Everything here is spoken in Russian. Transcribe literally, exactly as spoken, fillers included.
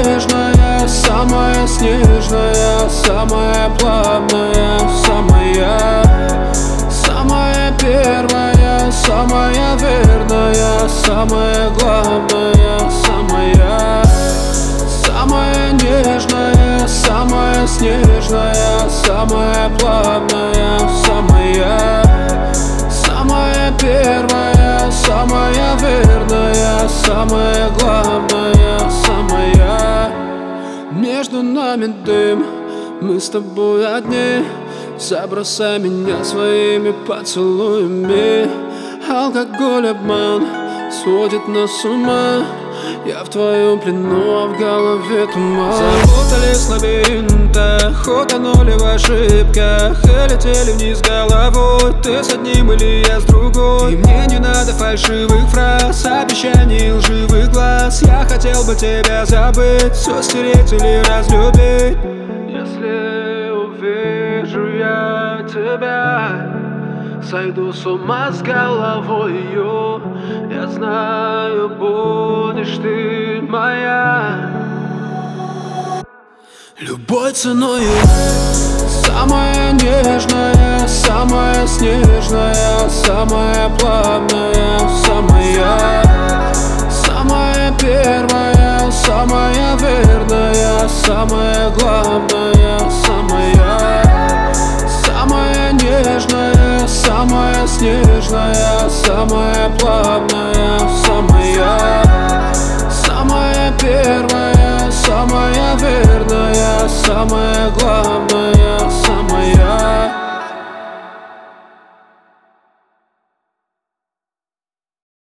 нежная, самая снежная, самая плавная, самая, самая первая, самая верная, самая главная, самая, самая нежная, самая снежная, самая плавная, самая, самая первая, самая верная, самая главная, самая. Между нами дым, мы с тобой одни. Забросай меня своими поцелуями. Алкоголь, обман сводит нас с ума. Я в твоем плену, а в голове туман. Запутались в лабиринтах, утонули в ошибках и летели вниз головой. Ты с одним или я с другой. И мне не надо фальшивых фраз, обещаний и лживых глаз. Я хотел бы тебя забыть, все стереть или разлюбить. Если увижу я тебя, сойду с ума с головою. Я знаю, будешь ты моя любой ценою. Самая нежная, самая снежная, самая плавная, самая, самая первая, самая верная, самая главная, самая, самая нежная, самая снежная, самая плавная, самая, самая первая, самая верная, самая